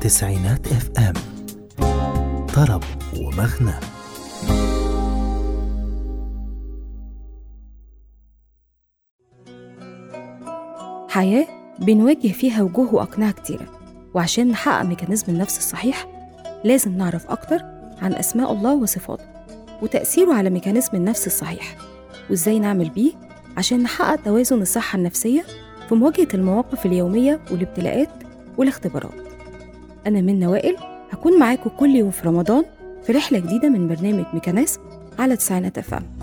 تسعينات اف ام، طرب ومغنى. حياة بنواجه فيها وجوه وأقنعة كتيرة، وعشان نحقق ميكانيزم النفس الصحيح لازم نعرف أكتر عن أسماء الله وصفاته وتأثيره على ميكانيزم النفس الصحيح، وإزاي نعمل بيه عشان نحقق توازن الصحة النفسية في مواجهة المواقف اليومية والابتلاءات والاختبارات. أنا منى وائل، هكون معاكم كل يوم في رمضان في رحلة جديدة من برنامج ميكانيزم على تسعينات اف ام.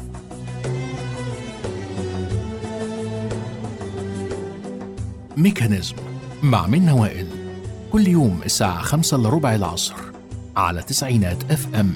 ميكانيزم مع منى وائل، كل يوم الساعة 5:15 العصر على تسعينات اف ام.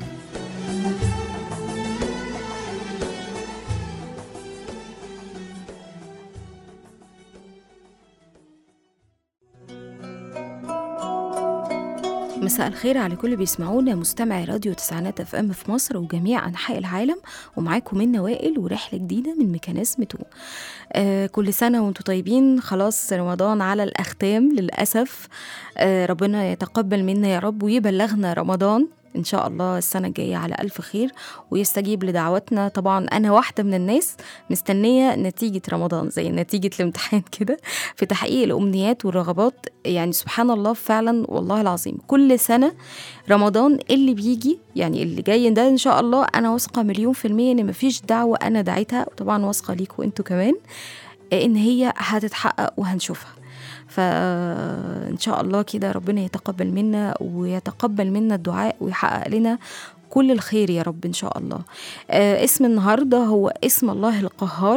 مساء الخير على كل بيسمعونا مستمعي راديو تسعينات اف ام في مصر وجميع انحاء العالم، ومعاكم منى وائل ورحله جديده من ميكانيزم 2. كل سنه وانتم طيبين. خلاص رمضان على الاختام للاسف. ربنا يتقبل منا يا رب ويبلغنا رمضان إن شاء الله السنة الجاية على ألف خير ويستجيب لدعوتنا. طبعا أنا واحدة من الناس مستنية نتيجة رمضان زي نتيجة الامتحان كده في تحقيق الأمنيات والرغبات. يعني سبحان الله فعلا والله العظيم كل سنة رمضان اللي بيجي يعني اللي جاي ده إن شاء الله أنا واثقة 100% إن مفيش دعوة أنا دعيتها، وطبعا واثقة ليكوا أنتوا كمان إن هي هتتحقق وهنشوفها. فإن شاء الله كده ربنا يتقبل منا ويتقبل منا الدعاء ويحقق لنا كل الخير يا رب إن شاء الله. اسم النهاردة هو اسم الله القهار.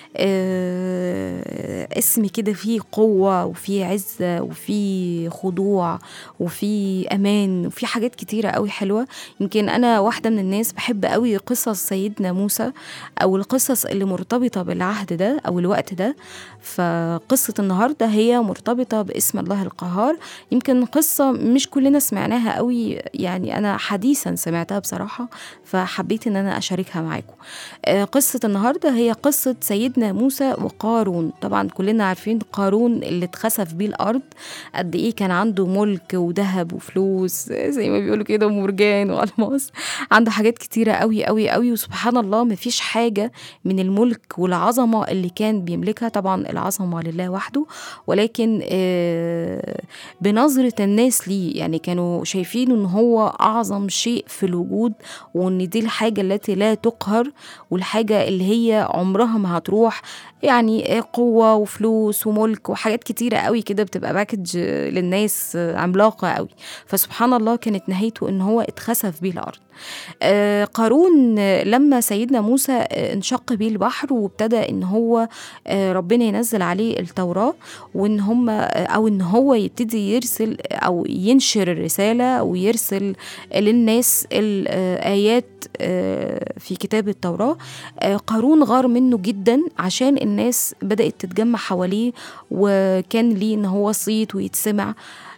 اسم كده فيه قوة وفيه عزة وفيه خضوع وفيه أمان وفيه حاجات كتيرة قوي حلوة. يمكن أنا واحدة من الناس بحب قوي قصص سيدنا موسى أو القصص اللي مرتبطة بالعهد ده أو الوقت ده. فقصة النهاردة هي مرتبطة باسم الله القهار. يمكن قصة مش كلنا سمعناها قوي، يعني أنا حديثا سمعتها بصراحة فحبيت إن أنا أشاركها معاكم. قصة النهاردة هي قصة سيدنا موسى وقارون. طبعا كلنا عارفين قارون اللي اتخسف بيه الأرض، قد إيه كان عنده ملك وذهب وفلوس زي ما بيقولوا كده ومرجان وألماس، عنده حاجات كتيرة قوي قوي قوي. وسبحان الله مفيش حاجة من الملك والعظمة اللي كان بيملكها، طبعا العظمة لله وحده، ولكن بنظرة الناس ليه يعني كانوا شايفين إن هو أعظم شيء في الوجود، وإن دي الحاجة التي لا تقهر والحاجة اللي هي عمرها ما هتروح. يعني قوة وفلوس وملك وحاجات كتيرة قوي كده بتبقى باكج للناس عملاقة قوي. فسبحان الله كانت نهايته إن هو اتخسف بيه الأرض. قارون لما سيدنا موسى انشق بيه البحر وابتدى ان هو ربنا ينزل عليه التوراة، وان هم او ان هو يبتدي يرسل او ينشر الرسالة ويرسل للناس الآيات في كتاب التوراة. قارون غار منه جدا عشان الناس بدأت تتجمع حواليه وكان ليه ان هو صيت ويتسمع.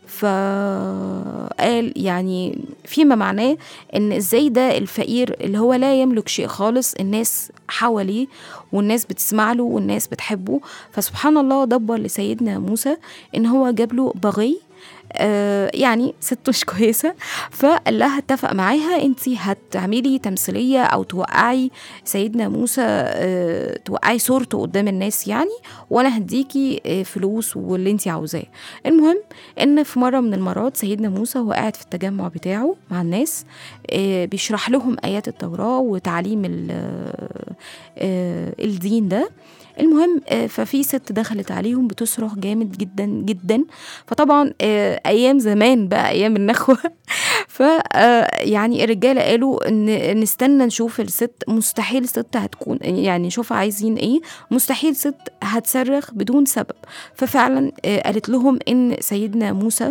فقال يعني فيما معناه ان ازاي ده الفقير اللي هو لا يملك شيء خالص الناس حواليه والناس بتسمع له والناس بتحبه. فسبحان الله دبر لسيدنا موسى ان هو جاب له بغي، يعني ست مش كويسة، فقال لها اتفق معاها انتي هتعملي تمثيلية او توقعي سيدنا موسى، توقعي صورته قدام الناس يعني، وانا هديكي فلوس واللي انتي عاوزاه. المهم ان في مرة من المرات سيدنا موسى هو قاعد في التجمع بتاعه مع الناس بيشرح لهم آيات التوراة وتعليم الدين ده. المهم ففي ست دخلت عليهم بتصرخ جامد جدا جدا. فطبعا ايام زمان بقى ايام النخوة يعني الرجاله قالوا ان نستنى نشوف الست، مستحيل ست هتكون يعني شوف عايزين ايه، مستحيل ست هتصرخ بدون سبب. ففعلا قالت لهم ان سيدنا موسى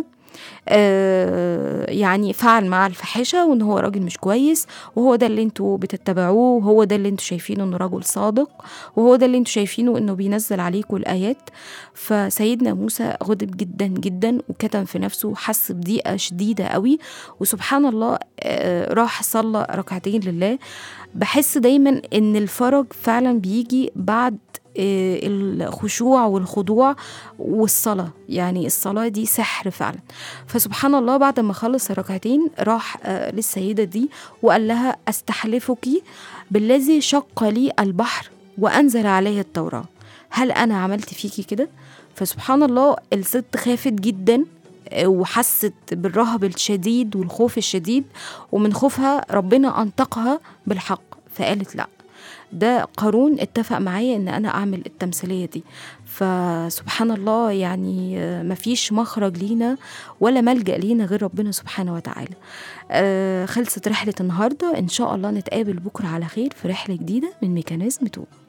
يعني فعل مع الفحشة وان هو راجل مش كويس، وهو ده اللي انتوا بتتبعوه، وهو ده اللي انتوا شايفينه انه راجل صادق، وهو ده اللي انتوا شايفينه انه بينزل عليكم الآيات. فسيدنا موسى غضب جدا جدا وكتم في نفسه وحس بضيقة شديدة قوي. وسبحان الله راح صلى ركعتين لله. بحس دايما ان الفرج فعلا بيجي بعد الخشوع والخضوع والصلاة. يعني الصلاة دي سحر فعلا. فسبحان الله بعد ما خلص الركعتين راح للسيدة دي وقال لها أستحلفك بالذي شق لي البحر وأنزل عليه التوراة، هل أنا عملت فيكي كده؟ فسبحان الله الست خافت جدا وحست بالرهب الشديد والخوف الشديد، ومن خوفها ربنا أنطقها بالحق فقالت لا، ده قارون اتفق معايا ان انا اعمل التمثيلية دي. فسبحان الله يعني مفيش مخرج لينا ولا ملجأ لينا غير ربنا سبحانه وتعالى. خلصت رحلة النهاردة، ان شاء الله نتقابل بكرة على خير في رحلة جديدة من ميكانيزم 2.